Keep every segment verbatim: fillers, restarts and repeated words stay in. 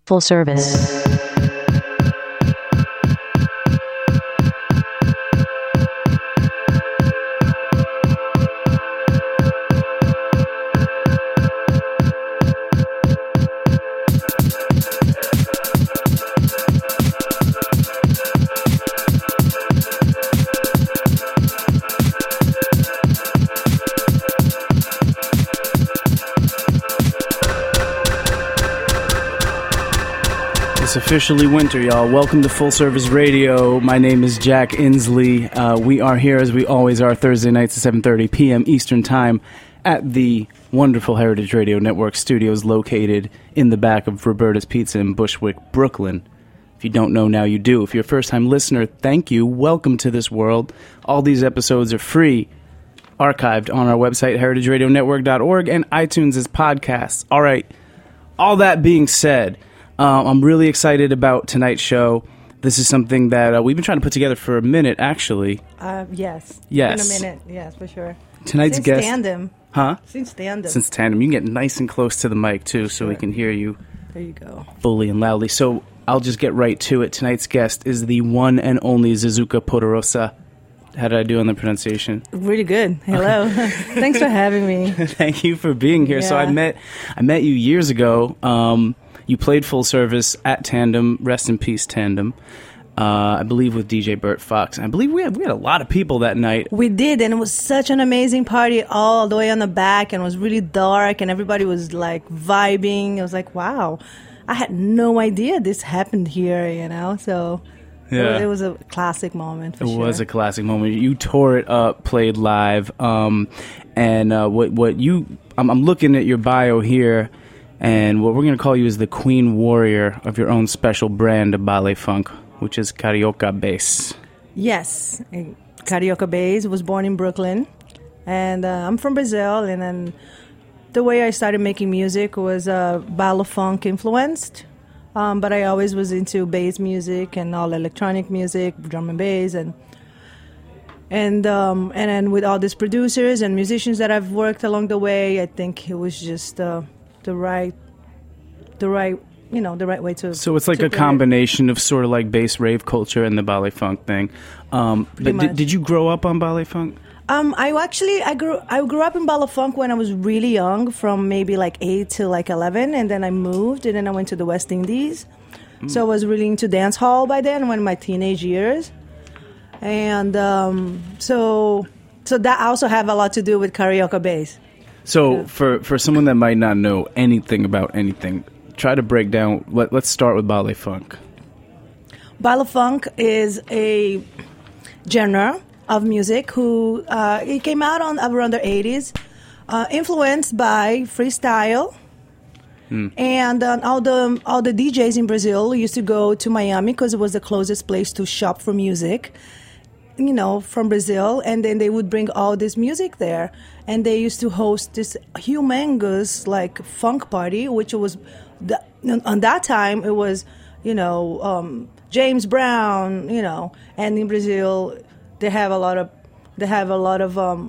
Full service. Officially winter, y'all. Welcome to Full Service Radio. My name is Jack Inslee. Uh, we are here, as we always are, Thursday nights at seven thirty p.m. Eastern Time at the wonderful Heritage Radio Network studios located in the back of Roberta's Pizza in Bushwick, Brooklyn. If you don't know, now you do. If you're a first-time listener, thank you. Welcome to this world. All these episodes are free, archived on our website, heritage radio network dot org, and iTunes as podcasts. All right. All that being said, Uh, I'm really excited about tonight's show. This is something that uh, we've been trying to put together for a minute, actually. Uh, yes. Yes. In a minute, yes, for sure. Tonight's Since guest... tandem. Huh? Since tandem. Since tandem. You can get nice and close to the mic, too, so Sure. we can hear you. There you go. Fully and loudly. So I'll just get right to it. Tonight's guest is the one and only Zuzuka Poderosa. How did I do on the pronunciation? Really good. Hello. Thanks for having me. Thank you for being here. Yeah. So I met I met you years ago. Um, you played Full Service at Tandem. Rest in peace, Tandem. Uh, I believe with D J Bert Fox. I believe we had we had a lot of people that night. We did, and it was such an amazing party all the way on the back, and it was really dark, and everybody was like vibing. It was like, wow, I had no idea this happened here, you know? So Yeah. it, it was a classic moment for It sure. was a classic moment. You tore it up, played live, um, and uh, what what you? I'm, I'm looking at your bio here, and what we're going to call you is the Queen Warrior of your own special brand of ballet funk, which is Carioca Bass. Yes, Carioca Bass. Was born in Brooklyn, and uh, I'm from Brazil. And then the way I started making music was uh, ballet funk influenced, um, but I always was into bass music and all electronic music, drum and bass, and and um, and then with all these producers and musicians that I've worked along the way, I think it was just uh, the right, the right. You know, the right way to... So it's like to a bring combination of sort of like bass rave culture and the ballet funk thing. Um, but much. did, did you grow up on ballet funk? Um, I actually I grew I grew up in ballet funk when I was really young, from maybe like eight to like eleven, and then I moved, and then I went to the West Indies. Mm. So I was really into dance hall by then, when my teenage years, and um, so so that also have a lot to do with Carioca Bass. So Yeah. for for someone that might not know anything about anything, try to break down. Let, let's start with ballet funk. Ballet funk is a genre of music who uh, it came out on around the eighties, uh, influenced by freestyle, Mm. and uh, all the all the D Js in Brazil used to go to Miami because it was the closest place to shop for music, you know, from Brazil, and then they would bring all this music there, and they used to host this humongous like funk party, which was the, on that time it was, you know, um, James Brown, you know, and in Brazil they have a lot of they have a lot of um,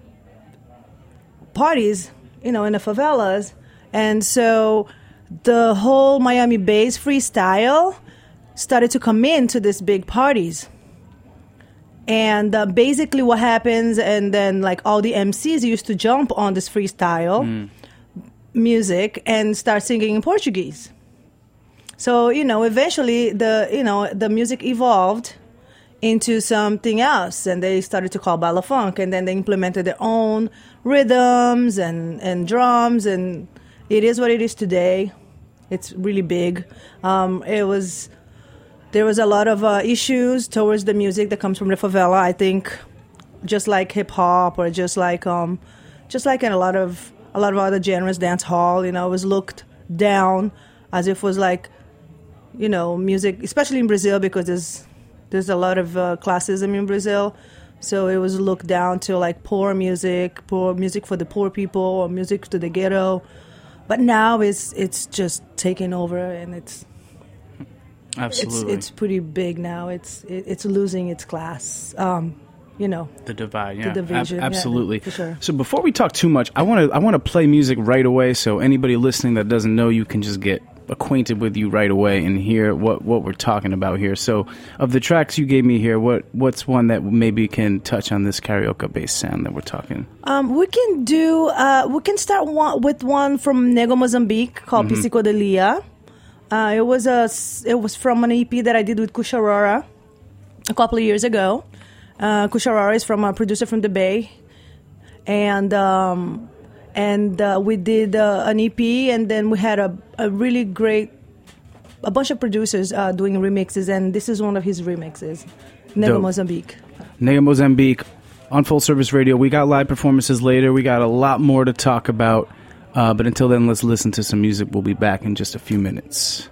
parties, you know, in the favelas, and so the whole Miami bass freestyle started to come into these big parties. And uh, basically what happens, and then like all the M Cs used to jump on this freestyle mm. music and start singing in Portuguese. So, you know, eventually the, you know, the music evolved into something else, and they started to call ballet funk, and then they implemented their own rhythms and, and drums, and it is what it is today. It's really big. Um, it was... There was a lot of uh, issues towards the music that comes from the favela. I think, just like hip hop, or just like um, just like in a lot of a lot of other genres, dance hall, you know, it was looked down as if it was like, you know, music, especially in Brazil, because there's there's a lot of uh, classism in Brazil, so it was looked down to like poor music, poor music for the poor people, or music to the ghetto. But now it's it's just taking over, and it's. Absolutely. It's, it's pretty big now. It's it, it's losing its class. Um, you know, the divide, yeah, the division, Ab- absolutely. Yeah, for sure. So before we talk too much, I want to I want to play music right away, so anybody listening that doesn't know you can just get acquainted with you right away and hear what, what we're talking about here. So, of the tracks you gave me here, what what's one that maybe can touch on this carioca-based sound that we're talking? Um, we can do. Uh, we can start one, with one from Nego Mozambique called mm-hmm. Psicodelia. Uh, it was a. It was from an E P that I did with Kusharora a couple of years ago. Uh, Kusharora is from a producer from the Bay, and. Um, And uh, we did uh, an E P, and then we had a, a really great, a bunch of producers uh, doing remixes, and this is one of his remixes, Nego Mozambique. Nego Mozambique on Full Service Radio. We got live performances later. We got a lot more to talk about, uh, but until then, let's listen to some music. We'll be back in just a few minutes.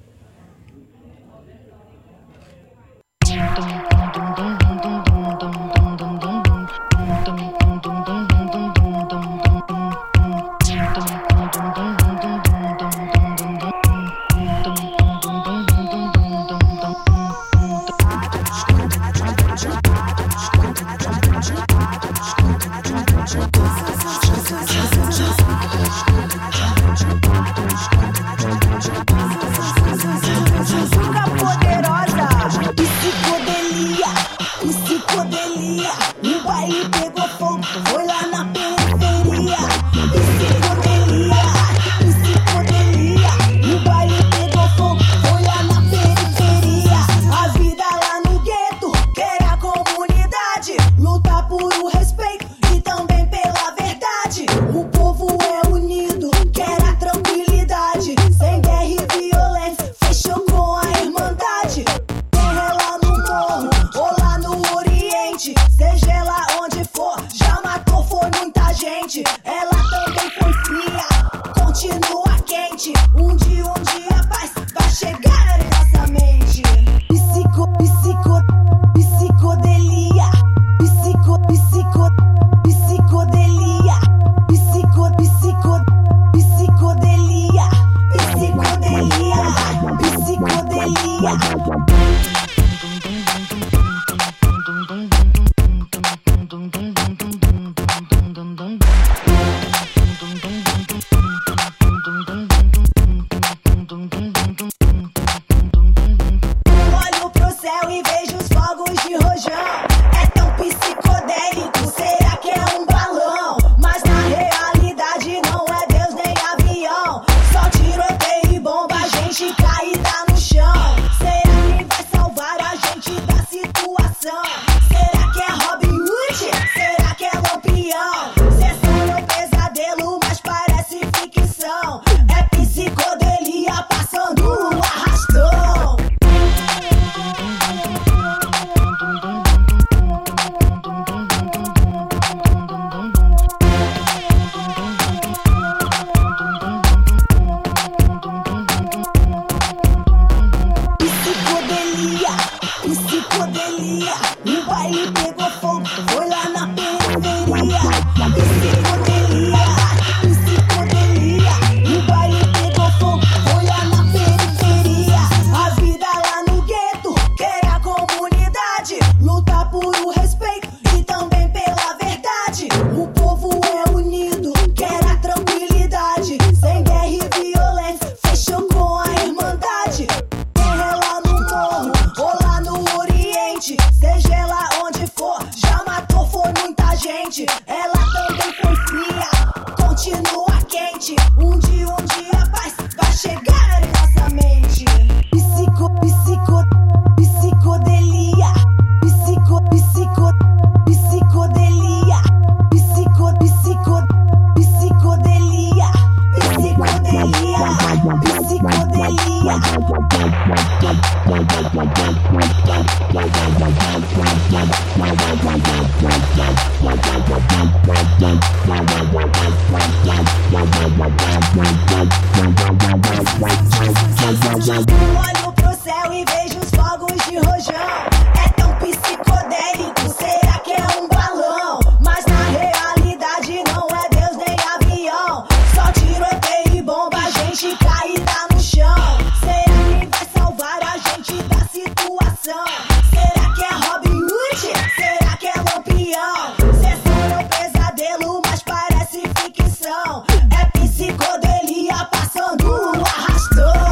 Olho pro céu e vejo os fogos de rojão. É tão psicodélico, será que é um balão? Mas na realidade não é Deus nem avião. Só tiroteio e bomba, a gente caída no chão. Será quem vai salvar a gente da situação? Será que é Robin Hood? Será que é Lampião? Cê sonha um pesadelo, mas parece ficção. É psicodelia passando o arrastão.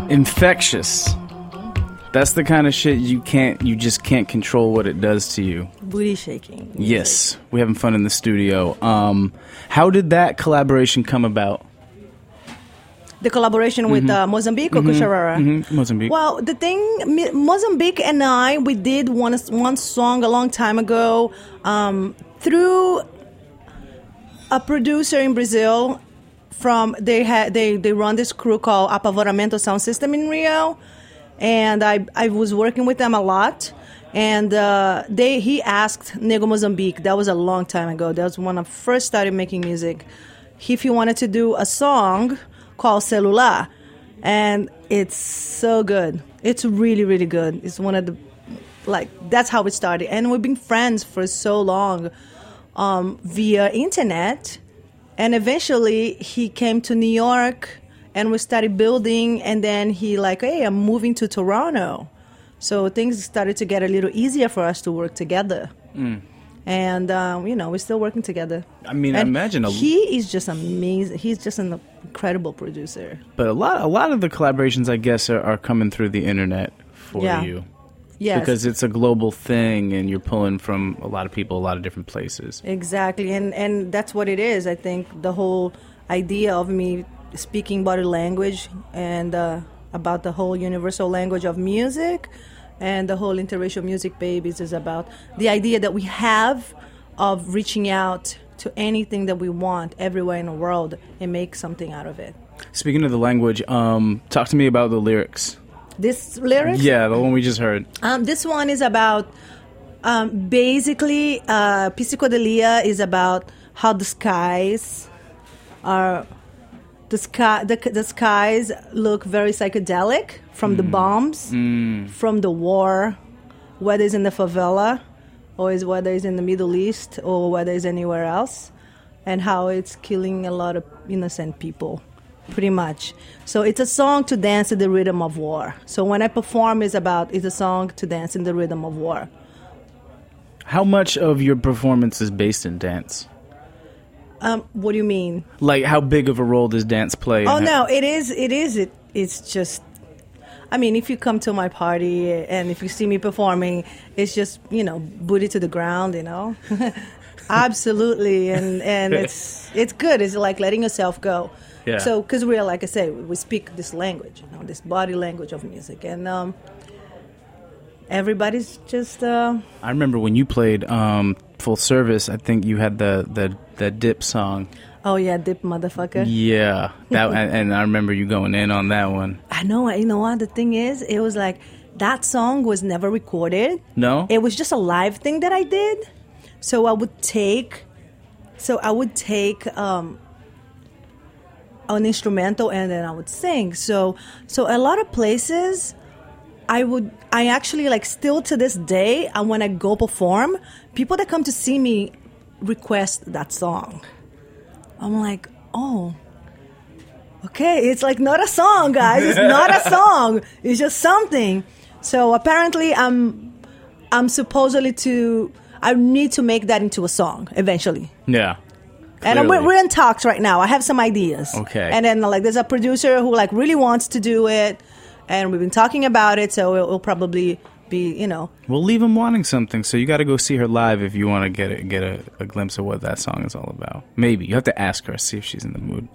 Infectious. That's the kind of shit you can't, you just can't control what it does to you. Booty shaking. Yes, we're having fun in the studio. Um, how did that collaboration come about? The collaboration with uh, Mozambique or Mm-hmm. Kusharara? Mm-hmm. Mozambique. Well, the thing, Mi- Mozambique and I, we did one one song a long time ago um, through a producer in Brazil. From they had they they run this crew called Apavoramento Sound System in Rio, and I I was working with them a lot. And uh, they he asked Nego Mozambique. That was a long time ago. That was when I first started making music. If he wanted to do a song called Celular, and it's so good. It's really, really good. It's one of the, like, that's how it started. And we've been friends for so long um, via internet. And eventually he came to New York and we started building. And then he like, hey, I'm moving to Toronto. So things started to get a little easier for us to work together. Mm. And, um, you know, we're still working together. I mean, and I imagine a he is just amazing. He's just an incredible producer. But a lot, a lot of the collaborations, I guess, are, are coming through the internet for Yeah. you. Yes. Because it's a global thing, and you're pulling from a lot of people, a lot of different places. Exactly, and and that's what it is. I think the whole idea of me speaking body language and uh, about the whole universal language of music and the whole interracial music babies is about the idea that we have of reaching out to anything that we want everywhere in the world and make something out of it. Speaking of the language, um, talk to me about the lyrics. This lyrics? Yeah, the one we just heard. Um, this one is about, um, basically, uh, Psicodelia is about how the skies are, the sky, the, the skies look very psychedelic from mm. the bombs, mm. from the war, whether it's in the favela, or is whether it's in the Middle East, or whether it's anywhere else, and how it's killing a lot of innocent people. Pretty much. So it's a song to dance to the rhythm of war. So when I perform, it's about it's a song to dance in the rhythm of war. How much of your performance is based in dance? Um, what do you mean? Like, how big of a role does dance play? Oh in no, it is. It is. It. It's just. I mean, if you come to my party and if you see me performing, it's just, you know, booty to the ground, you know. Absolutely, and and it's it's good. It's like letting yourself go. Yeah. So, because we're, like I say, we speak this language, you know, this body language of music, and um, everybody's just. Uh, I remember when you played um, Full Service. I think you had the the, the dip song. Oh yeah, dip motherfucker. Yeah, that and, and I remember you going in on that one. I know. You know what? The thing is, it was like that song was never recorded. No, it was just a live thing that I did. So I would take, so I would take. Um, an instrumental and then I would sing. So so a lot of places I would I actually like still to this day and when I go perform, people that come to see me request that song. I'm like, oh, okay, it's like not a song, guys. It's not a song. It's just something. So apparently I'm I'm supposedly to I need to make that into a song eventually. Yeah. And we're, we're in talks right now. I have some ideas. Okay. And then like there's a producer who like really wants to do it, and we've been talking about it. So it will probably be, you know. We'll leave him wanting something. So you got to go see her live if you want to get it, get a, a glimpse of what that song is all about. Maybe you have to ask her, see if she's in the mood.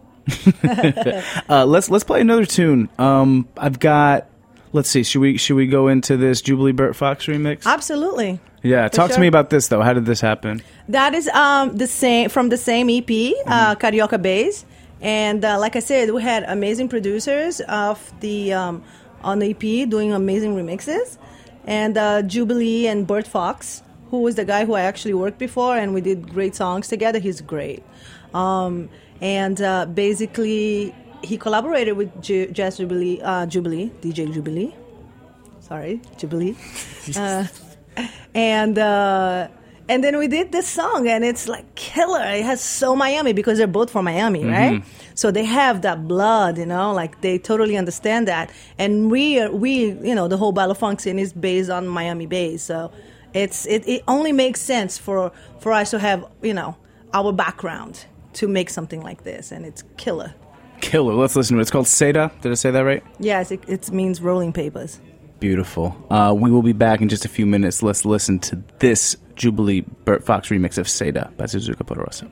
uh, let's let's play another tune. Um, I've got. Let's see. Should we should we go into this Jubilee Burt Fox remix? Absolutely. Yeah. For Talk sure. to me about this though. How did this happen? That is um the same from the same E P, Mm-hmm. uh, Carioca Bass, and uh, like I said, we had amazing producers of the um, on the E P doing amazing remixes, and uh, Jubilee and Burt Fox, who was the guy who I actually worked before, and we did great songs together. He's great, um, and uh, basically he collaborated with J- Jazz Jubilee, uh, Jubilee, D J Jubilee. Sorry, Jubilee, uh, and. Uh, And then we did this song, and it's like killer. It has so Miami because they're both from Miami, mm-hmm. right? So they have that blood, you know, like they totally understand that. And we, are, we, you know, the whole Balafunk scene is based on Miami bass. So it's it, it only makes sense for for us to have, you know, our background to make something like this, and it's killer. Killer. Let's listen to it. It's called Seda. Did I say that right? Yes, it, it means rolling papers. Beautiful. Uh, we will be back in just a few minutes. Let's listen to this Jubilee Burt Fox remix of Seda by Suzuka Poderosa.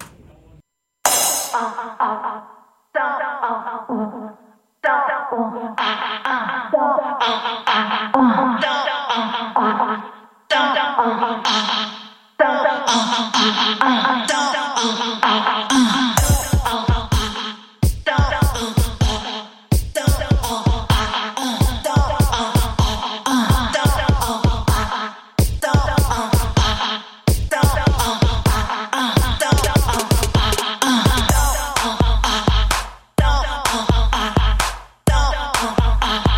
Uh-huh.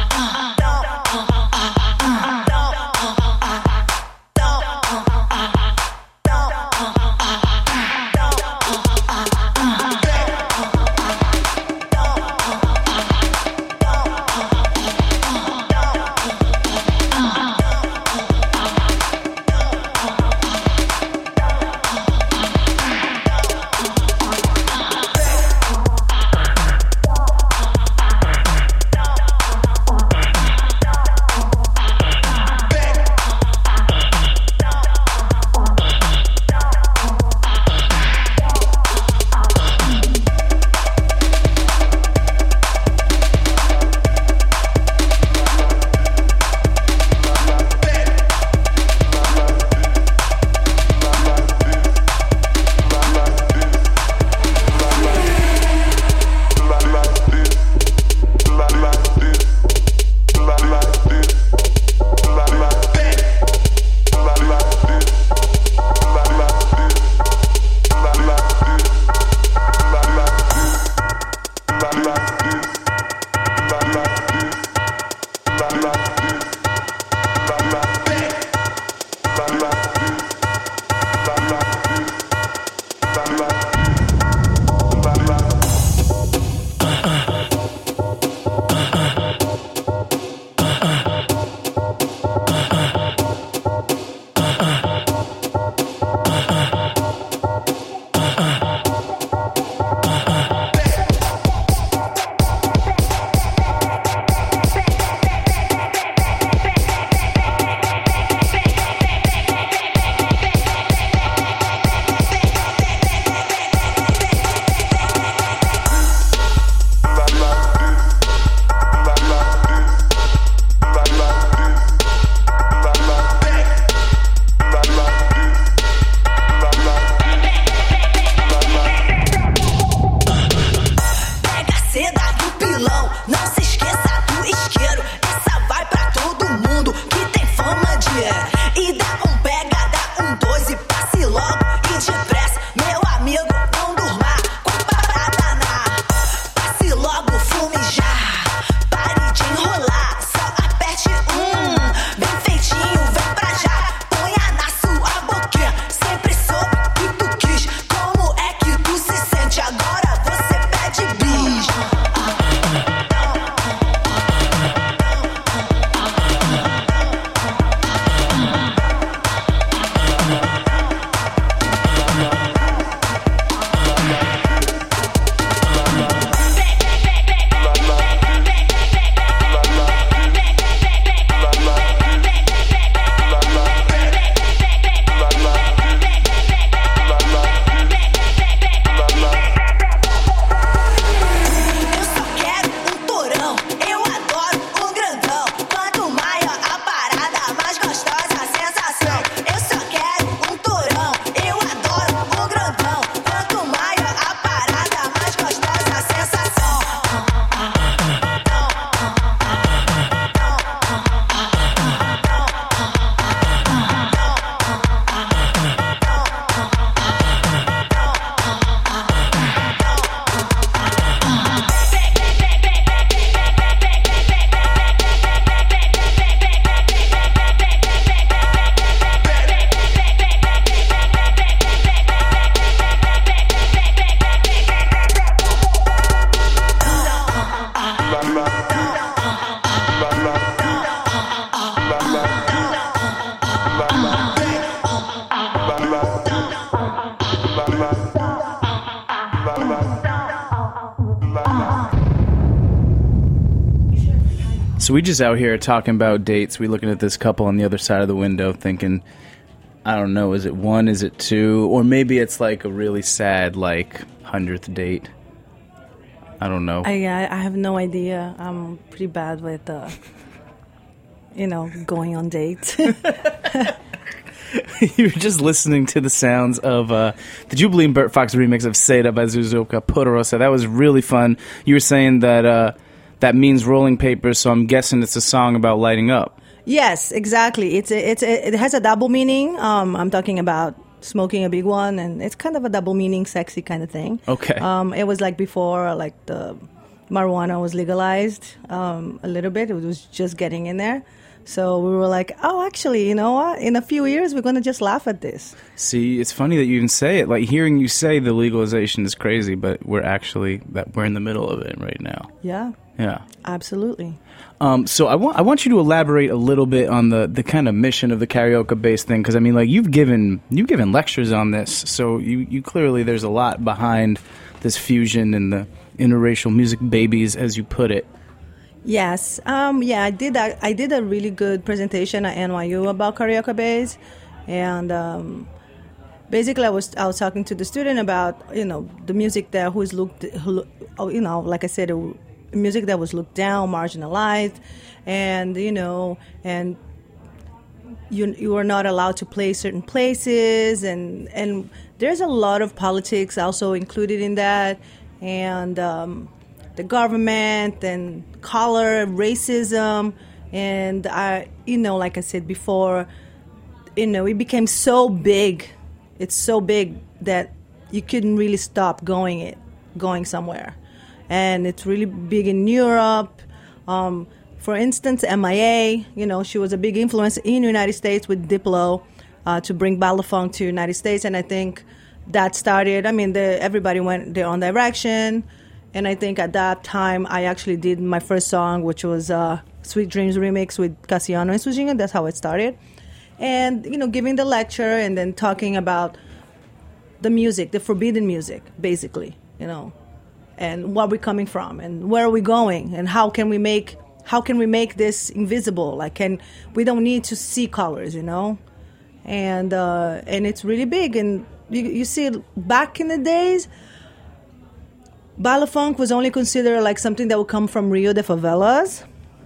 So we just out here talking about dates. We looking at this couple on the other side of the window thinking, I don't know, is it one, is it two? Or maybe it's like a really sad, like, hundredth date. I don't know. I I have no idea. I'm pretty bad with, uh, you know, going on dates. You were just listening to the sounds of uh, the Jubilee Burt Fox remix of Seda by Zuzuka Poderosa. That was really fun. You were saying that uh, that means rolling papers, so I'm guessing it's a song about lighting up. Yes, exactly. It's a, it's a, it has a double meaning. Um, I'm talking about smoking a big one, and it's kind of a double meaning, sexy kind of thing. Okay. Um, it was like before, like the marijuana was legalized um, a little bit. It was just getting in there. So we were like, oh, actually, you know what? In a few years, we're going to just laugh at this. See, it's funny that you even say it. Like, hearing you say the legalization is crazy, but we're actually, that we're in the middle of it right now. Yeah. Yeah. Absolutely. Um, so I want I want you to elaborate a little bit on the, the kind of mission of the karaoke-based thing, because, I mean, like, you've given you've given lectures on this, so you, you clearly, there's a lot behind this fusion and the interracial music babies, as you put it. Yes, um, yeah, I did. I, I did a really good presentation at N Y U about karaoke bass, and um, basically, I was I was talking to the student about you know the music that who's looked, who, you know, like I said, music that was looked down, marginalized, and you know, and you you are not allowed to play certain places, and and there's a lot of politics also included in that, and. Um, the government and color, racism, and I, you know, like I said before, you know, it became so big. It's so big that you couldn't really stop going it, going somewhere, and it's really big in Europe. Um, for instance, M I A, you know, she was a big influence in the United States with Diplo uh, to bring Balafunk to the United States, and I think that started. I mean, the, everybody went their own direction. And I think at that time, I actually did my first song, which was uh, Sweet Dreams remix with Cassiano and Sujinga. That's how it started. And, you know, giving the lecture and then talking about the music, the forbidden music, basically, you know, and where we're coming from and where are we going and how can we make how can we make this invisible? Like, can we don't need to see colors, you know? And, uh, and it's really big. And you, you see, back in the days, Balafunk was only considered like something that would come from Rio de Favelas.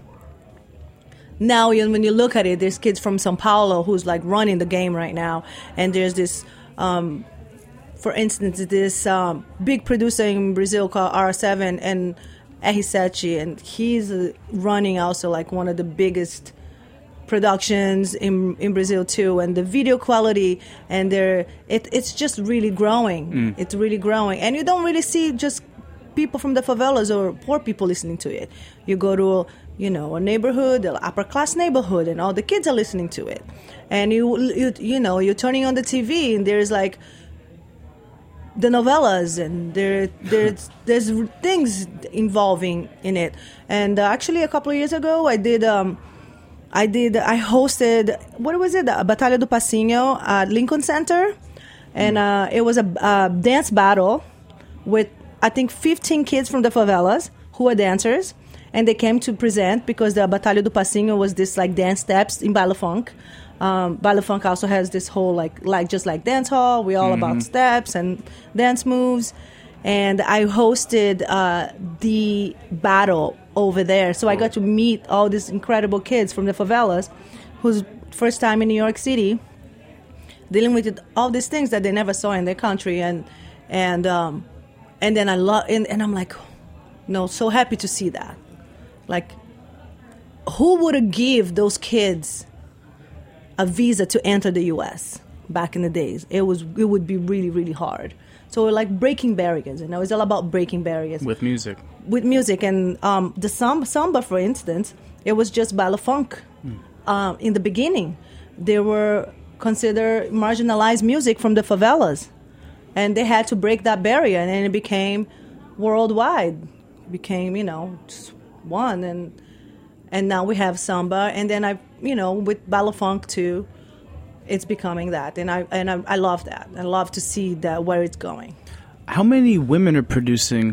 Now, when you look at it, there's kids from São Paulo who's like running the game right now. And there's this, um, for instance, this um, big producer in Brazil called R seven and R seven, and he's uh, running also like one of the biggest productions in in Brazil too. And the video quality and their it, it's just really growing. Mm. It's really growing, and you don't really see just people from the favelas or poor people listening to it. You go to, you know, a neighborhood, an upper class neighborhood, and all the kids are listening to it. And you, you, you know, you're turning on the T V, and there's like the novellas, and there, there's there's things involving in it. And uh, actually, a couple of years ago, I did, um, I did, I hosted what was it, Batalha do Passinho at Lincoln Center, and uh, it was a, a dance battle with, I think, fifteen kids from the favelas who are dancers, and they came to present because the Batalha do Passinho was this like dance steps in Balafunk. Um, Balafunk also has this whole like like just like dance hall. We're all mm-hmm. about steps and dance moves, and I hosted uh, the battle over there. So I got to meet all these incredible kids from the favelas, whose first time in New York City, dealing with all these things that they never saw in their country, and and um, and then I love and, and I'm like, no, so happy to see that. Like, who would have give those kids a visa to enter the U S back in the days? It was it would be really, really hard. So we're like breaking barriers, you know. It's all about breaking barriers with music. With music, and um, the samba, samba, for instance, it was just balafunk. Mm. Um, in the beginning, they were considered marginalized music from the favelas, and they had to break that barrier, and then it became worldwide. It became, you know, just one, and and now we have samba, and then I, you know, with balafunk too. It's becoming that, and I and I, I love that. I love to see that where it's going. How many women are producing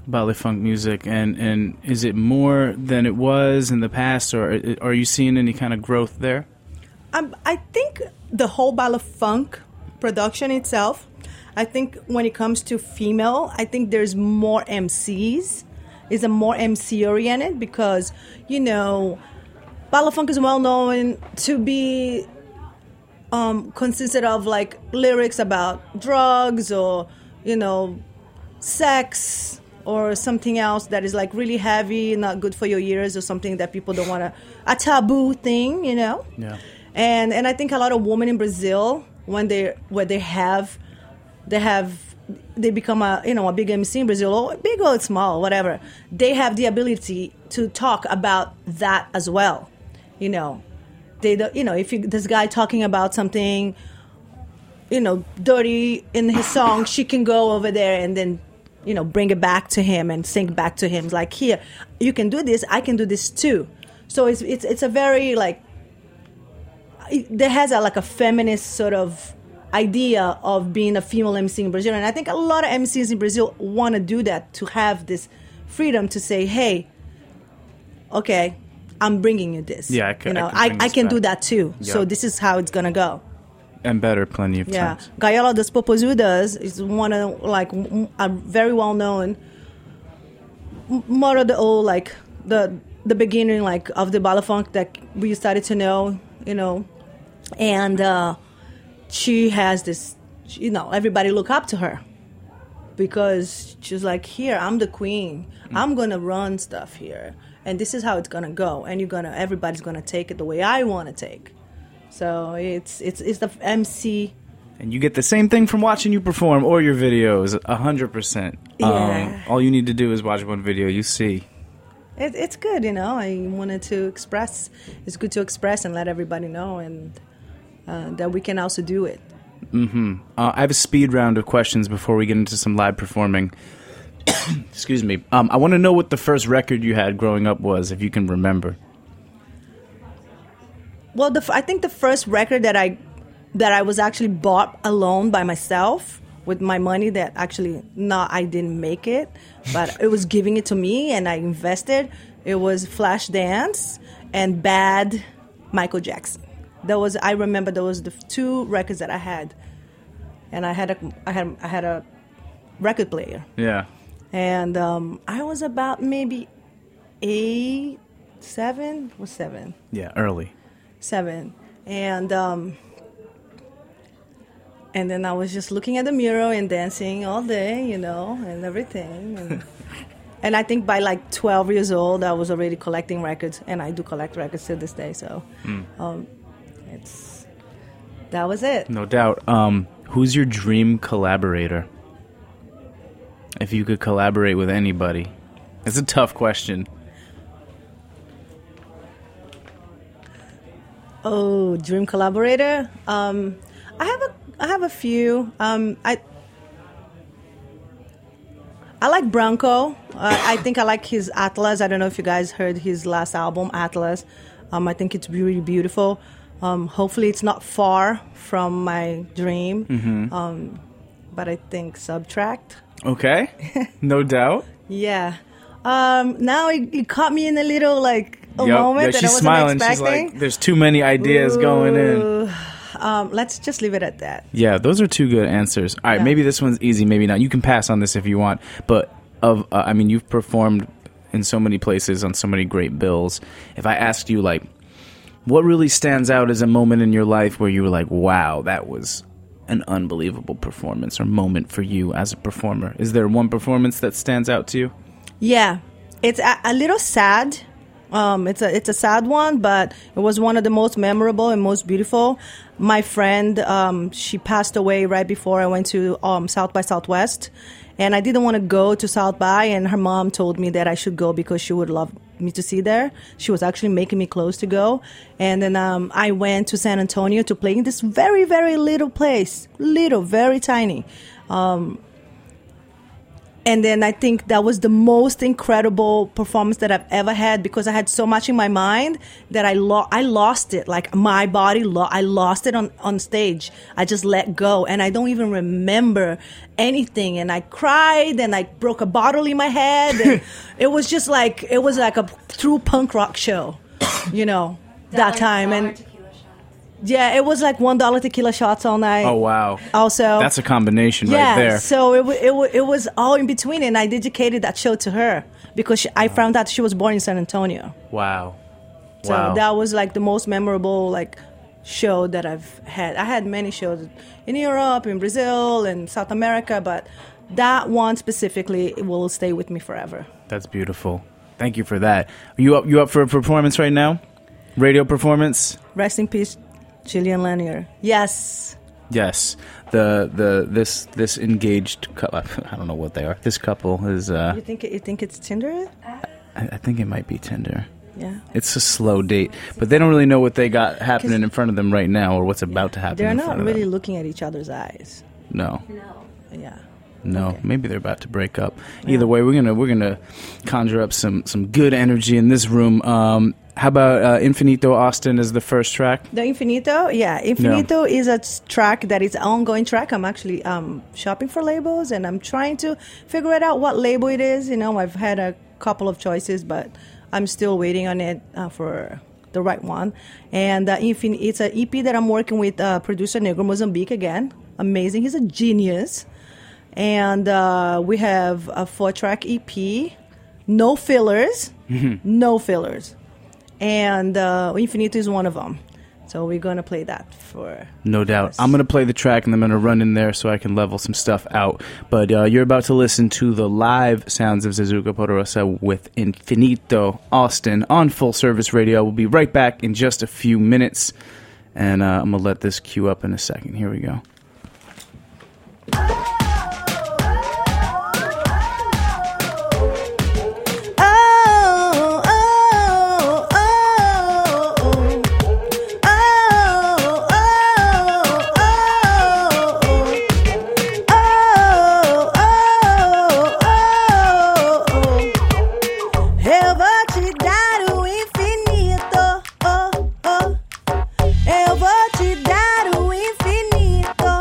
ballet funk music, and, and is it more than it was in the past, or are you seeing any kind of growth there? Um, I think the whole ballet funk production itself, I think when it comes to female, I think there's more M Cs. It's a more M C oriented because, you know, ballet funk is well known to be um, consisted of like lyrics about drugs or, you know, sex or something else that is like really heavy, not good for your ears, or something that people don't want to, a taboo thing, you know? Yeah. And and I think a lot of women in Brazil, when they where they have, they have, they become a you know a big M C in Brazil, or big or small, whatever. They have the ability to talk about that as well, you know. They don't, you know if you, this guy talking about something, you know, dirty in his song, she can go over there and then, you know, bring it back to him and sing back to him. Like, here, you can do this, I can do this too. So it's it's it's a very like. There has a, like a feminist sort of idea of being a female M C in Brazil. And I think a lot of M Cs in Brazil want to do that, to have this freedom to say, hey, okay, I'm bringing you this. Yeah, I can, you know, I can, I, I can back. do that too. Yep. So this is how it's going to go. And better plenty of yeah. times. Gaiola das Popozudas is one of, like, a very well-known, more of the old, like, the the beginning, like, of the ballet funk that we started to know, you know. And uh, she has this, you know, everybody look up to her because she's like, here, I'm the queen. Mm. I'm going to run stuff here. And this is how it's going to go. And you're going to, everybody's going to take it the way I want to take. So it's, it's, it's the M C. And you get the same thing from watching you perform or your videos, one hundred percent. Yeah. Um, all you need to do is watch one video, you see. It, it's good, you know. I wanted to express. It's good to express and let everybody know, and uh, that we can also do it. Mm-hmm. Uh, I have a speed round of questions before we get into some live performing. Excuse me. Um, I want to know what the first record you had growing up was, if you can remember. Well, the, I think the first record that I that I was actually bought alone by myself with my money, that actually, no, I didn't make it, but it was giving it to me and I invested. It was Flashdance and Bad Michael Jackson. That was, I remember those the two records that I had, and I had a I had I had a record player. Yeah. And um, I was about maybe eight, seven, was seven. Yeah, early. Seven. And um, and then I was just looking at the mirror and dancing all day, you know, and everything. And, and I think by like twelve years old, I was already collecting records, and I do collect records to this day. So mm. um, it's that was it. No doubt. Um, who's your dream collaborator? If you could collaborate with anybody. It's a tough question. Oh, dream collaborator. Um, I have a, I have a few. Um, I, I like Branco. Uh, I think I like his Atlas. I don't know if you guys heard his last album, Atlas. Um, I think it's really beautiful. Um, hopefully, it's not far from my dream. Mm-hmm. Um, but I think Subtract. Okay, no doubt. Yeah. Um, now it, it caught me in a little like a yep. moment yeah, that she's I wasn't smiling. expecting. She's like, "There's too many ideas Ooh. going in." Um, let's just leave it at that. Yeah, those are two good answers. All right, yeah. Maybe this one's easy, maybe not. You can pass on this if you want. But of, uh, I mean, you've performed in so many places on so many great bills. If I asked you, like, what really stands out as a moment in your life where you were like, "Wow, that was an unbelievable performance," or moment for you as a performer? Is there one performance that stands out to you? Yeah, it's a, a little sad. Um, it's a it's a sad one, but it was one of the most memorable and most beautiful. My friend, um, she passed away right before I went to um, South by Southwest, and I didn't want to go to South by, and her mom told me that I should go because she would love me to see there. She was actually making me clothes to go, and then um, I went to San Antonio to play in this very, very little place, little, very tiny. Um, And then I think that was the most incredible performance that I've ever had because I had so much in my mind that I lo- I lost it. Like my body, lo- I lost it on, on stage. I just let go and I don't even remember anything. And I cried and I broke a bottle in my head. And it was just like, it was like a true punk rock show, you know, that, that like time. And yeah, it was like one dollar tequila shots all night. Oh wow! Also, that's a combination yeah, right there. So it w- it w- it was all in between, and I dedicated that show to her because she, I found out she was born in San Antonio. Wow! So wow. that was like the most memorable like show that I've had. I had many shows in Europe, in Brazil, and South America, but that one specifically will stay with me forever. That's beautiful. Thank you for that. Are you up? You up for a performance right now? Radio performance? Rest in peace, Chilean Lanier. Yes. Yes. The the this this engaged couple, I don't know what they are. This couple is uh You think it, you think it's Tinder? I, I think it might be Tinder. Yeah. It's a slow date, but they don't really know what they got happening in front of them right now or what's about to happen. They're in not front of really them. looking at each other's eyes. No. No. Yeah. No, Okay. maybe they're about to break up. Either way, we're gonna we're gonna conjure up some some good energy in this room. Um, how about uh, Infinito Austin as the first track? The Infinito, yeah, Infinito is a s- track that is an ongoing track. I'm actually um, shopping for labels, and I'm trying to figure it out what label it is. You know, I've had a couple of choices, but I'm still waiting on it uh, for the right one. And uh, Infin- it's an E P that I'm working with uh, producer Negro Mozambique again. Amazing, he's a genius. And uh, we have a four-track E P, no fillers, no fillers. And uh, Infinito is one of them. So we're going to play that for... No doubt. us. I'm going to play the track and I'm going to run in there so I can level some stuff out. But uh, you're about to listen to the live sounds of Zuzuka Poderosa with Infinito Austin on Full Service Radio. We'll be right back in just a few minutes. And uh, I'm going to let this cue up in a second. Here we go. Oh, oh, oh, oh. Oh, oh, oh, oh. Oh, oh, oh, oh. Eu vou te dar o infinito. Oh, oh. Eu vou te dar o infinito.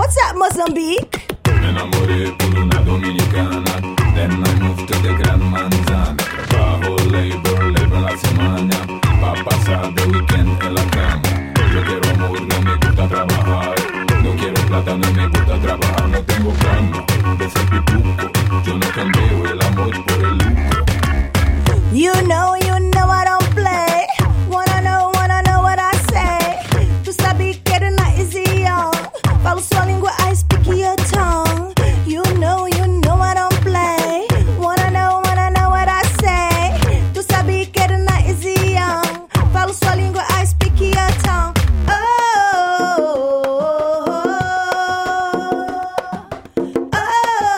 What's that, Mozambique? Me enamoré por una dominicana. Then I moved to the Gran Manzana. Trabajo, labor, labor la semana. Pa' pasar de weekend en la cama. Yo quiero amor, no me gusta trabajar. No quiero plata, no me gusta trabajar. No tengo cama de ser pituco. Yo no cambio el amor por el lucro. You know, you know I don't play. Wanna know, wanna know what I say. Tu sabe que era na easy young. Falo sua língua, I speak your tongue. You know, you know I don't play. Wanna know, wanna know what I say. Tu sabe que era na easy young. Falo sua língua, I speak your tongue. Oh, oh, oh, oh.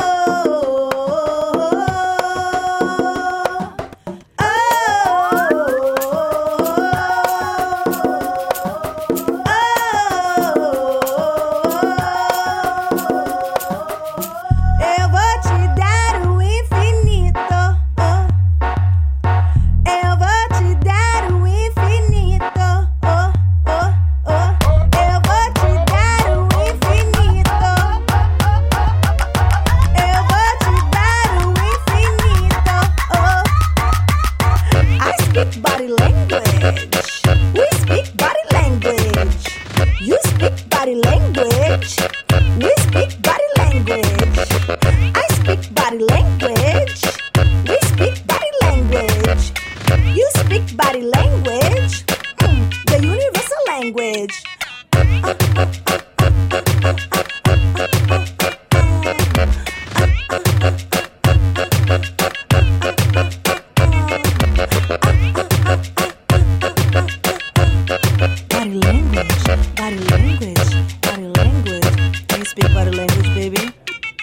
Eu vou te dar o infinito. Oh. Eu vou te dar o infinito. Oh, oh, oh. Eu vou te dar o infinito. Eu vou te dar o infinito. Oh. I speak body language. We speak body language. You speak body language. We speak body language. I speak body language. We speak body language. You speak body language. Mm, the universal language. Body language, body language, body language. You speak body language, baby.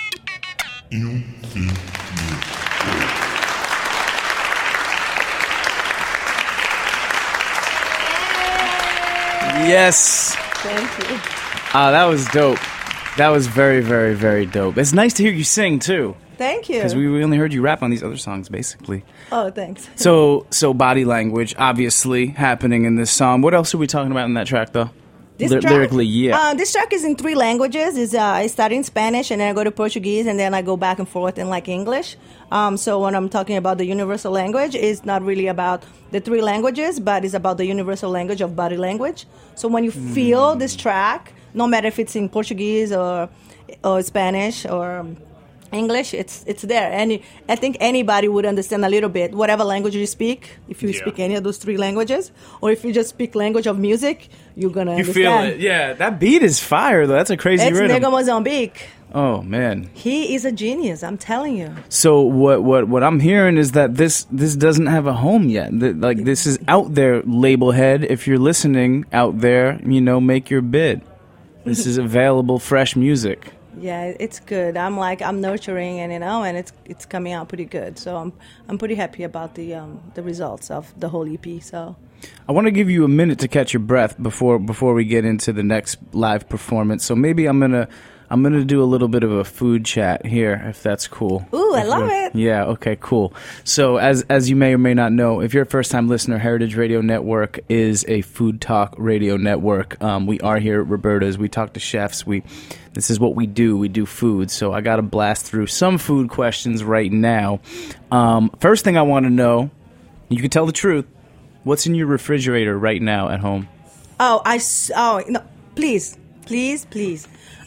Yes. Thank you. Ah, that was dope. That was very, very, very dope. It's nice to hear you sing too, Thank you. because we we only heard you rap on these other songs, basically. Oh, thanks. So, so body language, obviously happening in this song. What else are we talking about in that track, though? This Ly- track- lyrically, yeah. Uh, this track is in three languages. Is uh, I start in Spanish and then I go to Portuguese and then I go back and forth in like English. Um, so when I'm talking about the universal language, it's not really about the three languages, but it's about the universal language of body language. So when you feel this track, no matter if it's in Portuguese or or Spanish or English, it's it's there. And I think anybody would understand a little bit, whatever language you speak, if you Yeah. speak any of those three languages, or if you just speak language of music, you're going to You understand. feel it, yeah. That beat is fire, though. That's a crazy It's rhythm. Nego Mozambique. Oh man. He is a genius, I'm telling you. So what what what I'm hearing is that this this doesn't have a home yet. Th- Like this is out there, label head. If you're listening out there, you know, make your bid. This is available, fresh music. Yeah, it's good. I'm like I'm nurturing and you know, and it's it's coming out pretty good. So I'm I'm pretty happy about the um the results of the whole E P. So I want to give you a minute to catch your breath before before we get into the next live performance. So maybe I'm gonna I'm gonna do a little bit of a food chat here, if that's cool. Ooh, I If love we're- it. Yeah. Okay. Cool. So as as you may or may not know, if you're a first time listener, Heritage Radio Network is a food talk radio network. Um, we are here at Roberta's. We talk to chefs. We this is what we do. We do food. So I got to blast through some food questions right now. Um, first thing I want to know, you can tell the truth. What's in your refrigerator right now at home? Oh, I s- oh no, please, please, please.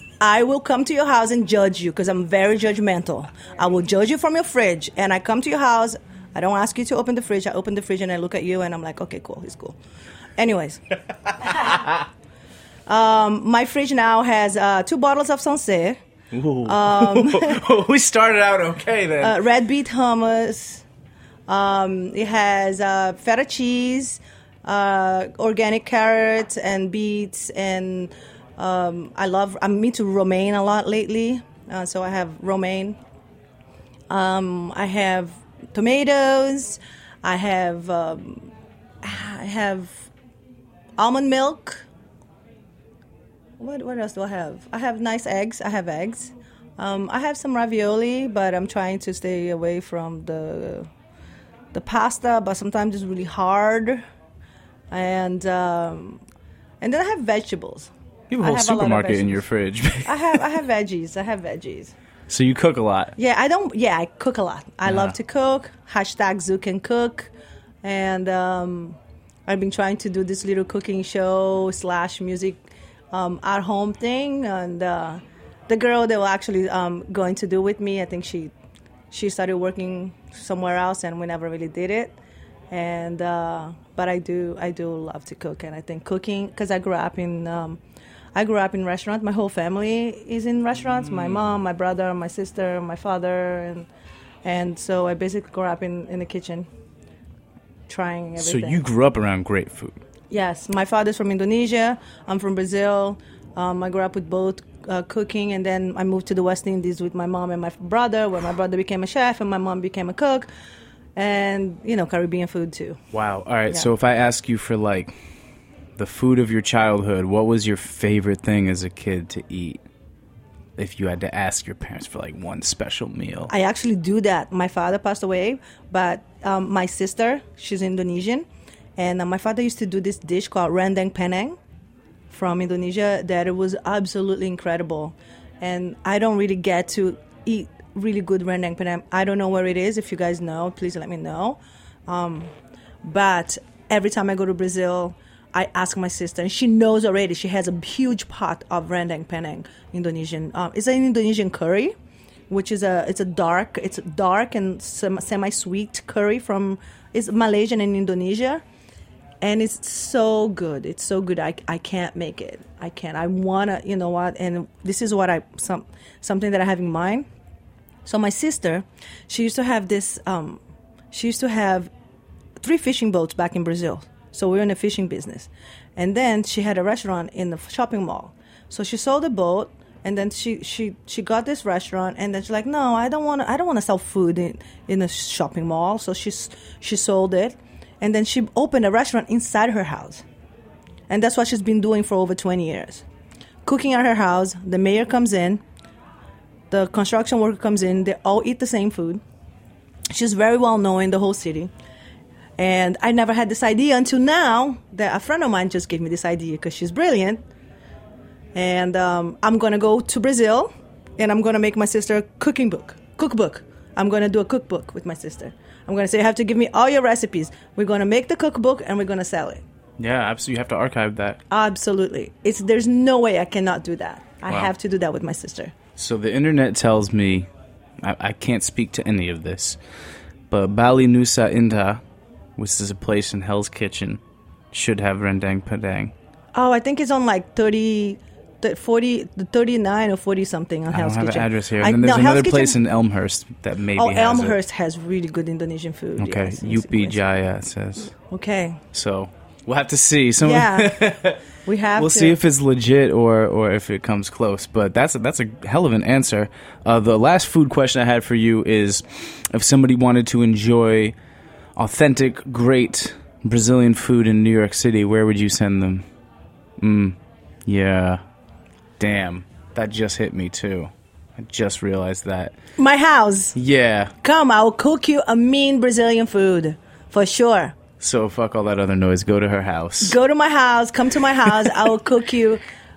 I will come to your house and judge you because I'm very judgmental. I will judge you from your fridge, and I come to your house. I don't ask you to open the fridge. I open the fridge and I look at you, and I'm like, okay, cool, he's cool. Anyways, um, my fridge now has uh, two bottles of Sancerre, Um, we started out okay then. uh, red beet hummus. Um, it has uh, feta cheese, uh, organic carrots and beets, and um, I love. I'm into romaine a lot lately, uh, so I have romaine. Um, I have tomatoes. I have um, I have almond milk. What what else do I have? I have nice eggs. I have eggs. Um, I have some ravioli, but I'm trying to stay away from the the pasta. But sometimes it's really hard. And um, and then I have vegetables. You have a I whole have a lot of supermarket in veggies. your fridge. I have I have veggies. I have veggies. So you cook a lot. Yeah, I don't. Yeah, I cook a lot. I Yeah. love to cook. Hashtag Zoo can cook, and um, I've been trying to do this little cooking show slash music um, at home thing. And uh, the girl that was actually um, going to do with me, I think she she started working somewhere else, and we never really did it. And uh, but I do I do love to cook, and I think cooking because I grew up in. Um, I grew up in restaurants. My whole family is in restaurants. My mom, my brother, my sister, my father, and and so I basically grew up in, in the kitchen, trying So everything. you grew up around great food. Yes, my father's from Indonesia. I'm from Brazil. Um, I grew up with both uh, cooking, and then I moved to the West Indies with my mom and my brother, where my brother became a chef and my mom became a cook, and you know Caribbean food too. Wow. All right. Yeah. So if I ask you for like the food of your childhood, what was your favorite thing as a kid to eat? If you had to ask your parents for like one special meal. I actually do that. My father passed away, but um, my sister, she's Indonesian, and uh, my father used to do this dish called rendang penang from Indonesia that it was absolutely incredible. And I don't really get to eat really good rendang penang. I don't know where it is. If you guys know, please let me know. Um, but every time I go to Brazil, I ask my sister, and she knows already. She has a huge pot of rendang penang, Indonesian. Um, it's an Indonesian curry, which is a it's a dark it's a dark and sem- semi-sweet curry from it's Malaysian and Indonesia, and it's so good. It's so good. I, I can't make it. I can't. I wanna. You know what? And this is what I some something that I have in mind. So my sister, she used to have this. Um, she used to have three fishing boats back in Brazil. So we were in a fishing business. And then she had a restaurant in the shopping mall. So she sold the boat, and then she, she, she got this restaurant, and then she's like, no, I don't want to I don't want to sell food in, in a shopping mall. So she, she sold it, and then she opened a restaurant inside her house. And that's what she's been doing for over twenty years. Cooking at her house, the mayor comes in, the construction worker comes in, they all eat the same food. She's very well known in the whole city. And I never had this idea until now that a friend of mine just gave me this idea because she's brilliant. And um, I'm going to go to Brazil, and I'm going to make my sister a cooking book, cookbook. I'm going to do a cookbook with my sister. I'm going to say, you have to give me all your recipes. We're going to make the cookbook, and we're going to sell it. Yeah, absolutely. You have to archive that. Absolutely. It's There's no way I cannot do that. I Wow. have to do that with my sister. So the internet tells me, I, I can't speak to any of this, but Bali Nusa Indah, which is a place in Hell's Kitchen, should have rendang padang. Oh, I think it's on like thirty, th- forty, thirty-nine or forty something on I Hell's don't have Kitchen. an address here. I- And then there's no, Hell's another place Kitchen- in Elmhurst that maybe Oh, has Elmhurst has really good Indonesian food. it. Okay, yes, in Yupi Singapore. Jaya, it says. Okay. So we'll have to see. Some Yeah. We have We'll to. see if it's legit or, or if it comes close. But that's a, that's a hell of an answer. Uh, the last food question I had for you is, if somebody wanted to enjoy authentic, great Brazilian food in New York City, where would you send them? Mm, yeah. Damn. That just hit me, too. I just realized that. My house. Yeah. Come, I will cook you a mean Brazilian food. For sure. So fuck all that other noise. Go to her house. Go to my house. Come to my house. I will cook you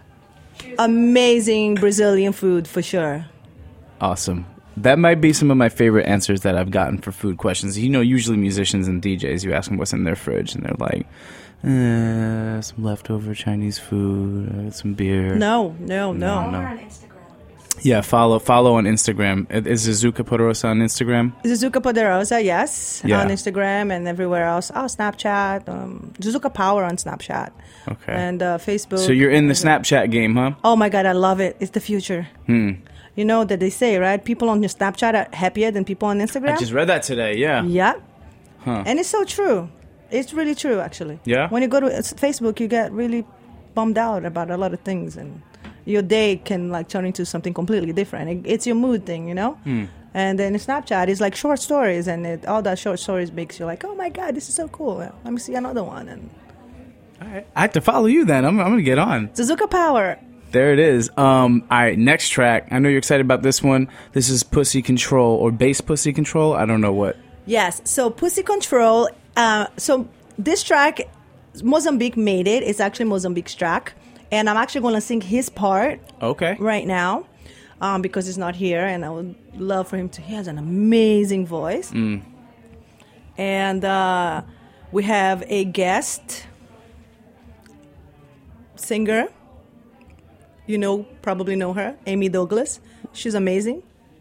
amazing Brazilian food for sure. Awesome. That might be some of my favorite answers that I've gotten for food questions. You know, usually musicians and D Js, you ask them what's in their fridge, and they're like, eh, some leftover Chinese food, uh, some beer. No, no, No, no. no. Or on Instagram. Yeah, follow follow on Instagram. Is Zuzuka Poderosa on Instagram? Zuzuka Poderosa, yes, Yeah. on Instagram and everywhere else. Oh, Snapchat. Um, Zuzuka Power on Snapchat. Okay. And uh, Facebook. So you're in the Snapchat game, huh? Oh my God, I love it. It's the future. Hmm. You know that they say, right? People on your Snapchat are happier than people on Instagram. I just read that today, yeah. Yeah. Huh. And it's so true. It's really true, actually. Yeah? When you go to uh, Facebook, you get really bummed out about a lot of things, and your day can like turn into something completely different. It, it's your mood thing, you know. Hmm. And then Snapchat is like short stories, and it, all that short stories makes you like, oh my God, this is so cool. Let me see another one. And All right. I have to follow you then. I'm, I'm going to get on. Zuzuka Power. There it is. Um, all right, next track. I know you're excited about this one. This is Pussy Control or Bass Pussy Control. I don't know what. Yes. So Pussy Control. Uh, so this track, Mozambique made it. It's actually Mozambique's track. And I'm actually going to sing his part Okay. right now um, because he's not here, and I would love for him to. He has an amazing voice. Mm. And uh, we have a guest singer. You know, probably know her, Amy Douglas. She's amazing.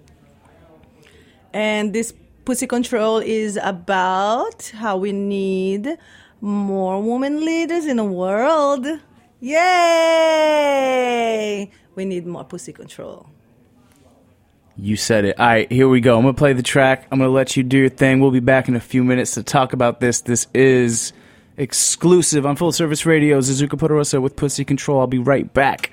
And this Pussy Control is about how we need more women leaders in the world. Yay! We need more Pussy Control. You said it. All right, here we go. I'm going to play the track. I'm going to let you do your thing. We'll be back in a few minutes to talk about this. This is exclusive on Full Service Radio. Zuzuka Poderosa with Pussy Control. I'll be right back.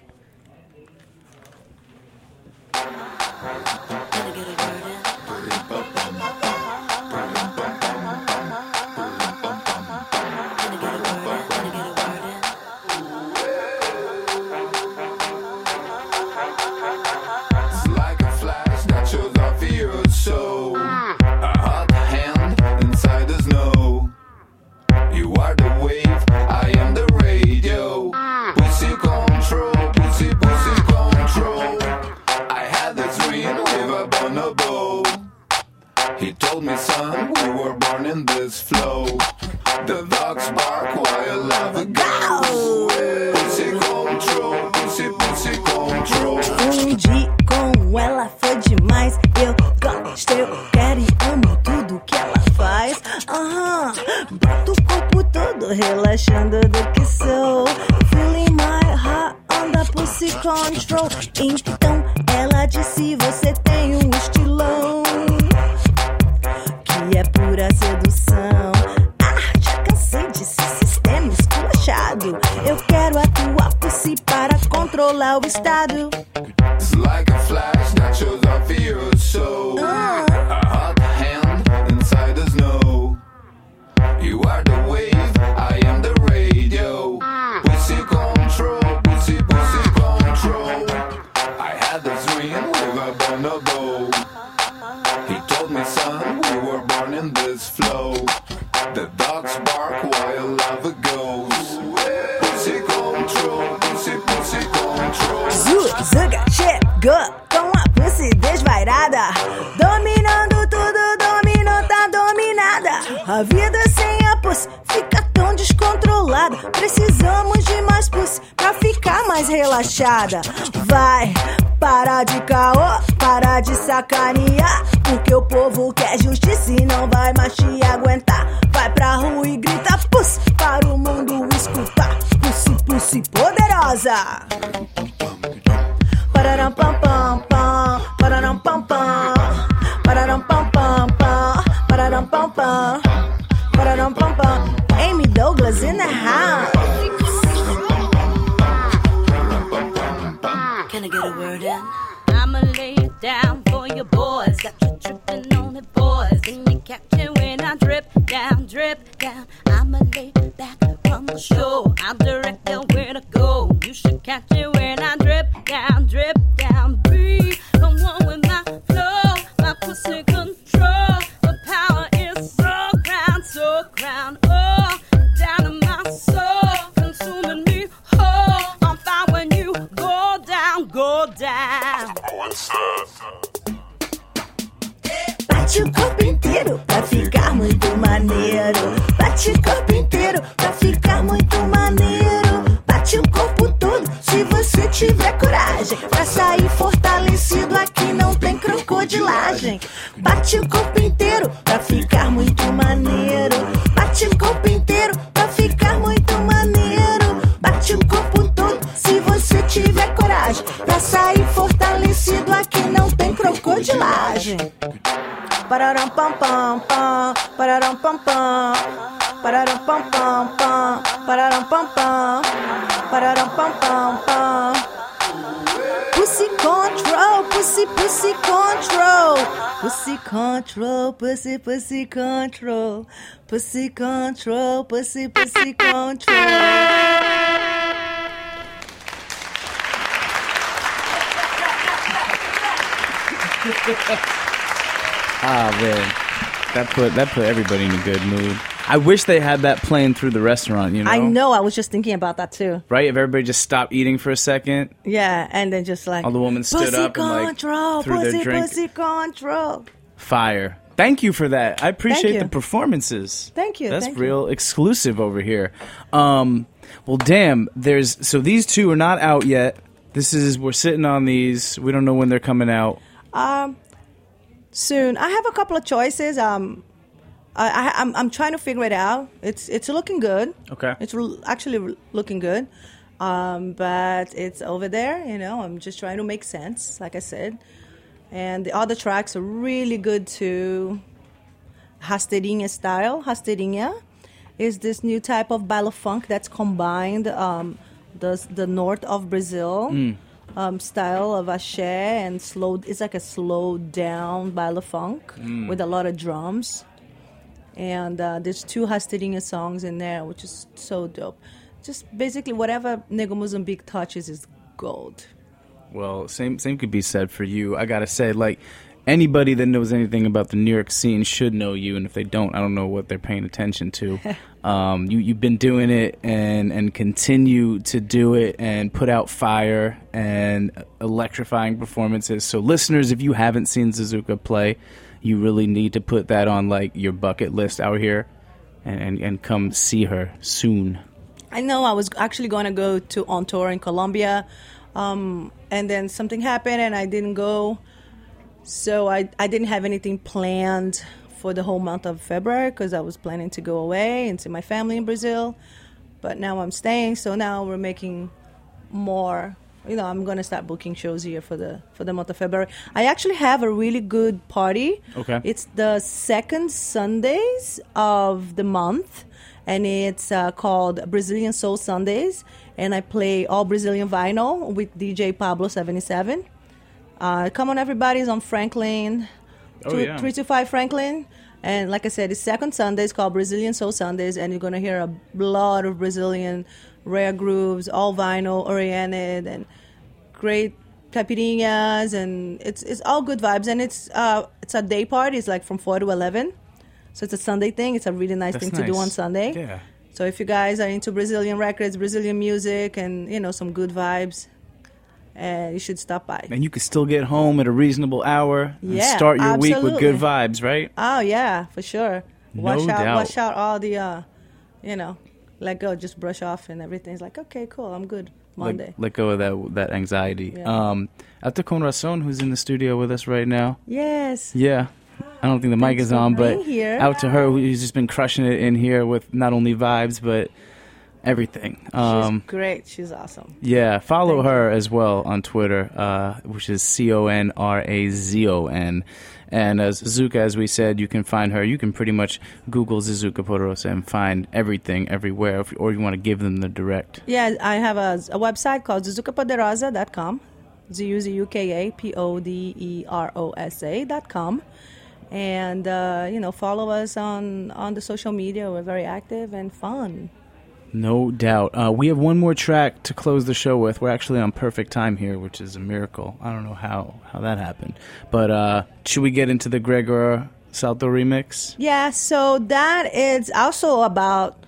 He told me, son, we were born in this flow. The dogs bark while love goes. Pussy control, pussy, pussy control. Fundi com ela foi demais. Eu gosto, eu quero e amo tudo que ela faz. Aham, boto o corpo todo relaxando do que sou. Feeling my heart on the pussy control. Então ela disse, você tem um estilão que é pura sedução. Ah, já cansei desse sistema esculachado. Eu quero a tua pussy para controlar o estado. It's like a flash that shows off your soul. Uh. A hot hand inside the snow. You are the wave, I am the radio. Pussy control, pussy, pussy control. I had this dream with a bonobo. He told me, son, we were born in this flow. The dogs bark while love goes. Pussy control, pussy, pussy control. Zuzuka chegou com a pussy desvairada, dominando tudo, dominou, tá dominada. A vida sem a pussy fica tão descontrolada. Precisamos de mais pussy pra ficar mais relaxada. Vai, para de caô, para de sacanear, porque o povo quer justiça e não vai mais te aguentar. Vai pra rua e grita pussy para o mundo escutar. Pussy, pussy poderosa. Pararam pam pam pam, pararam pam pam, pararam pam pam pam, pararam pam pam, pararam pam pam. Amy Douglas in the house. Can I get a word in? I'ma lay it down for you boys. Got you tripping on it, boys. And you catch it when I drip down, drip down. I'ma lay back from the show. I'll direct you where to go. You should catch it when I drip down, drip down. Be the one with my flow, my pussy control. The power is so crown, so crown. Oh, down in my soul, consuming me whole. On fire when you go down, go down. Bate o corpo inteiro pra ficar muito maneiro. Bate o corpo inteiro pra ficar muito maneiro. Bate o corpo todo se você tiver coragem. Pra sair fortalecido aqui não tem crocodilagem. Bate o corpo inteiro pra ficar muito maneiro. Bate o corpo inteiro pra ficar muito maneiro. Bate o corpo todo se você tiver coragem. Pra sair fortalecido aqui não tem crocodilagem. Pararam pam pam pam, pararam pam pam, pararam pam pam pam, pararam pam pam, pararam pam pam pam. Pussy control, pussy pussy control, pussy control, pussy pussy control, pussy control, pussy pussy control. Ah, man. That put that put everybody in a good mood. I wish they had that playing through the restaurant, you know? I know. I was just thinking about that too. Right? If everybody just stopped eating for a second. Yeah, and then just like all the women stood pussy up and like control, threw pussy, their drink. Pussy control. Fire. Thank you for that. I appreciate you. the performances. Thank you. That's thank real you. exclusive over here. Um, well, damn. There's so these two are not out yet. This is we're sitting on these. We don't know when they're coming out. Um, soon. I have a couple of choices. Um, I, I I'm I'm trying to figure it out. It's it's looking good. Okay. It's re- actually re- looking good. Um, but it's over there. You know, I'm just trying to make sense. Like I said. And the other tracks are really good too. Rasteirinha style. Rasteirinha is this new type of baile funk that's combined um, the the north of Brazil Mm. um, style of axé and slow. It's like a slowed down baile funk Mm. with a lot of drums. And uh, there's two Rasteirinha songs in there, which is so dope. Just basically whatever Nego Mozambique touches is gold. Well, same same could be said for you. I gotta say, like, anybody that knows anything about the New York scene should know you, and if they don't, I don't know what they're paying attention to. um, you you've been doing it and and continue to do it and put out fire and electrifying performances. So, listeners, if you haven't seen Zuzuka play, you really need to put that on like your bucket list out here, and and, and come see her soon. I know I was actually going to go to on tour in Colombia. Um, and then something happened and I didn't go. So I, I didn't have anything planned for the whole month of February because I was planning to go away and see my family in Brazil. But now I'm staying, so now we're making more. You know, I'm going to start booking shows here for the for the month of February. I actually have a really good party. Okay. It's the second Sundays of the month. And it's uh, called Brazilian Soul Sundays. And I play all Brazilian vinyl with D J Pablo seventy-seven. Uh, come on, everybody. It's on Franklin. Oh, two, yeah. three two five Franklin. And like I said, it's second Sunday. It's called Brazilian Soul Sundays. And you're going to hear a lot of Brazilian rare grooves, all vinyl, oriented, and great caipirinhas. And it's it's all good vibes. And it's uh, it's a day party. It's like from four to eleven. So it's a Sunday thing. It's a really nice That's thing to nice. do on Sunday. Yeah. So if you guys are into Brazilian records, Brazilian music, and, you know, some good vibes, uh, you should stop by. And you can still get home at a reasonable hour and Yeah, start your week with absolutely. good vibes, right? Oh, yeah, for sure. No Wash out, doubt. wash out all the, uh, you know, let go, just brush off and everything's like, okay, cool, I'm good. Monday. Let, let go of that that anxiety. Yeah. Um, Alta Con Razón, who's in the studio with us right now. Yes. Yeah. I don't think the mic Thanks is for on, but being here. out to her, who's just been crushing it in here with not only vibes, but everything. Um, She's great. She's awesome. yeah, follow Thank her as well on Twitter, uh, which is C O N R A Z O N. And as Zuzuka, as we said, you can find her. You can pretty much Google Zuzuka Poderosa and find everything everywhere, if, or you want to give them the direct. Yeah, I have a, a website called zuzuka poderosa dot com. Z U Z U K A P O D E R O S A dot com. And, uh, you know, follow us on, on the social media. We're very active and fun. No doubt. Uh, we have one more track to close the show with. We're actually on perfect time here, which is a miracle. I don't know how, how that happened. But uh, should we get into the Gregor Salto remix? Yeah, so that is also about,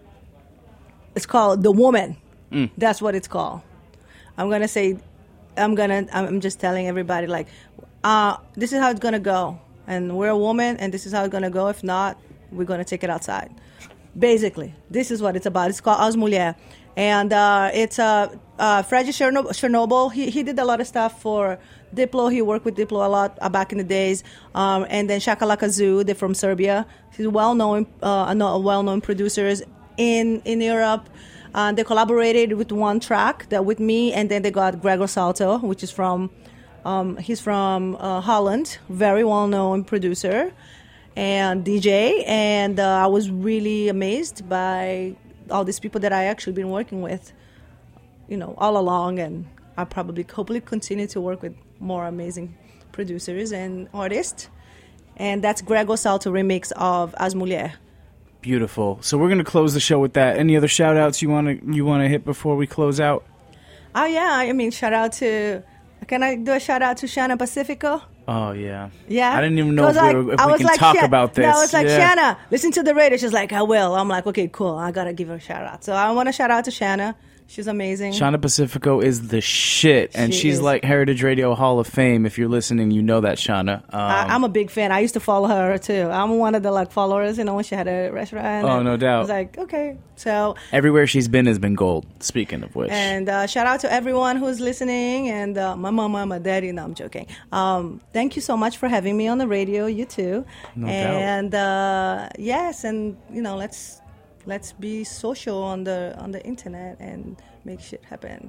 it's called The Woman. Mm. That's what it's called. I'm going to say, I'm going to, I'm just telling everybody, like, uh, this is how it's going to go. And we're a woman, and this is how it's going to go. If not, we're going to take it outside. Basically, this is what it's about. It's called As Mulher. And uh, it's uh, uh, Freddy Chernobyl. Chernobyl. He, he did a lot of stuff for Diplo. He worked with Diplo a lot uh, back in the days. Um, and then Shakalaka Zoo, they're from Serbia. He's well-known, uh, no- well-known producers in, in Europe. Uh, they collaborated with one track that with me, and then they got Gregor Salto, which is from, um, he's from uh, Holland, very well-known producer and D J, and uh, I was really amazed by all these people that I actually been working with, you know, all along, and I probably hopefully continue to work with more amazing producers and artists, and that's Gregor Salto remix of As Mulher. Beautiful. So we're going to close the show with that. Any other shout-outs you want to you want to hit before we close out? Oh yeah, I mean, shout out to Can I do a shout out to Shanna Pacifico? Oh, yeah. Yeah. I didn't even know if, like, we, were, if I we was can like, talk Shan- about this. No, it's like, yeah. Shanna, listen to the radio. She's like, I will. I'm like, okay, cool. I got to give her a shout out. So I want to shout out to Shanna. She's amazing. Shanna Pacifico is the shit, and She she's is. like Heritage Radio Hall of Fame. If you're listening, you know that, Shanna. Um, I, I'm a big fan. I used to follow her too. I'm one of the like followers, you know, when she had a restaurant. Oh, and no doubt. I was like, okay. So, everywhere she's been has been gold, speaking of which. and uh, shout out to everyone who's listening, and uh, my mama, my daddy. No, I'm joking. Um, thank you so much for having me on the radio. You too. No doubt. and uh, yes, and you know, let's let's be social on the on the internet and make shit happen.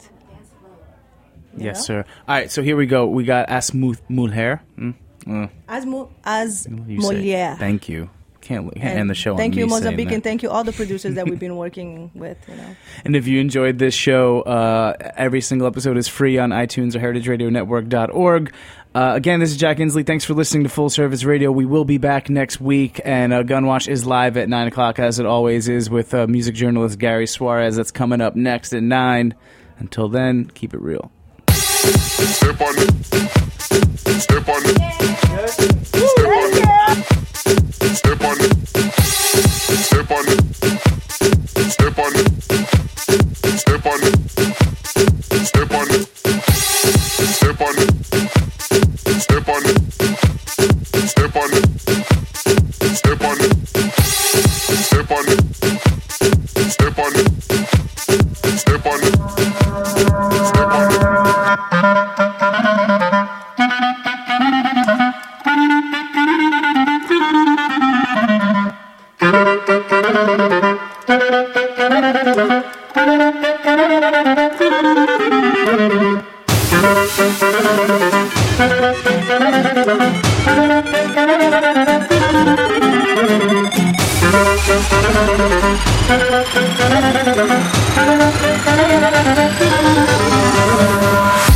You yes, know? sir. All right, so here we go. We got As Mu- Mulher. Mm? Mm. As mu- as You say- Molière. Thank you. Can't, can't And end the show Thank on you, me saying Mozambique, that. and thank you all the producers that we've been working with. You know, And if you enjoyed this show, uh, every single episode is free on iTunes or heritage radio network dot org. Uh, again, this is Jack Inslee. Thanks for listening to Full Service Radio. We will be back next week, and uh, Gunwash is live at nine o'clock, as it always is, with uh, music journalist Gary Suarez. That's coming up next at nine. Until then, keep it real. Step on it. Step on it. Step on it. Step on it. Step on it. Step on it. Step on it. Step on it. Step on it. Step on it. Step on it. Step on it. Step on it. Step on it. Step on it. Step on it. Thank you.